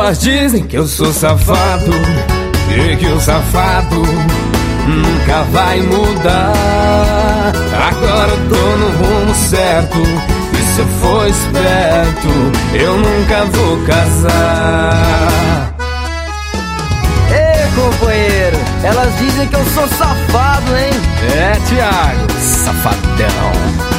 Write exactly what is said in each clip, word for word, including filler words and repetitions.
Elas dizem que eu sou safado e que o safado nunca vai mudar. Agora eu tô no rumo certo, e se eu for esperto, eu nunca vou casar. Ei, companheiro, elas dizem que eu sou safado, hein? É, Thiago, safadão.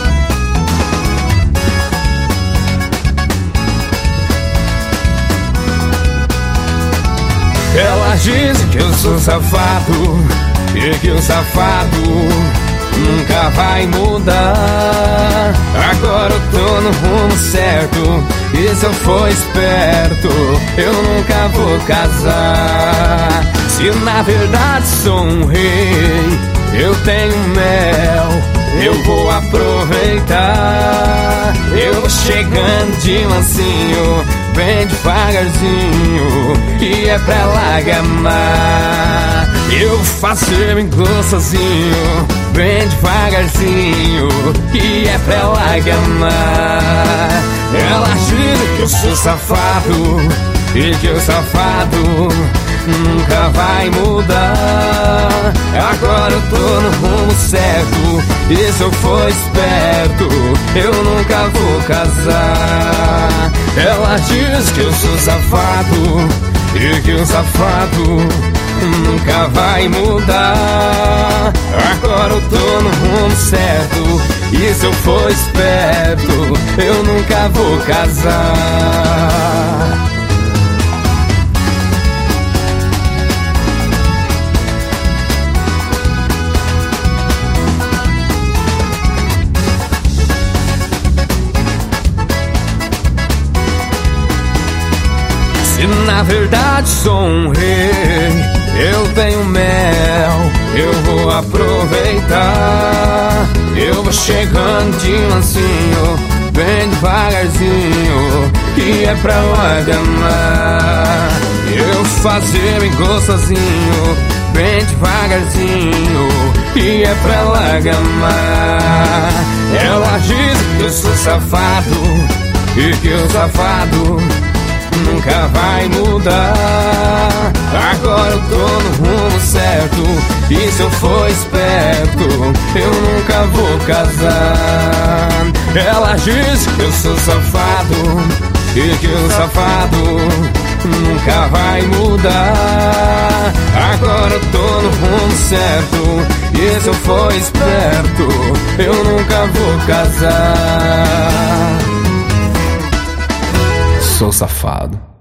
Elas dizem que eu sou safado e que o safado nunca vai mudar. Agora eu tô no rumo certo, e se eu for esperto, eu nunca vou casar. Se na verdade sou um rei, eu tenho mel, eu vou aproveitar. Eu vou chegando de mansinho, bem devagarzinho, e é pra ela gamar. Eu vou fazer bem gostosinho, bem devagarzinho, e é pra ela gamar. Ela diz que eu sou safado e que o safado nunca vai mudar. Agora eu tô no rumo certo, e se eu for esperto, eu nunca vou casar. Ela diz que eu sou safado e que o safado nunca vai mudar. Agora eu tô no rumo certo, e se eu for esperto, eu nunca vou casar. Se na verdade sou um rei, eu tenho mel, eu vou aproveitar. Eu vou chegando de mansinho, bem devagarzinho, e é pra lá gamar. Eu vou fazer bem gostosinho, bem devagarzinho, e é pra lá gamar. Ela diz que eu sou safado e que o safado nunca vai mudar. Agora eu tô no rumo certo, e se eu for esperto, eu nunca vou casar. Ela diz que eu sou safado e que o safado nunca vai mudar. Agora eu tô no rumo certo, e se eu for esperto, eu nunca vou casar. Sou safado.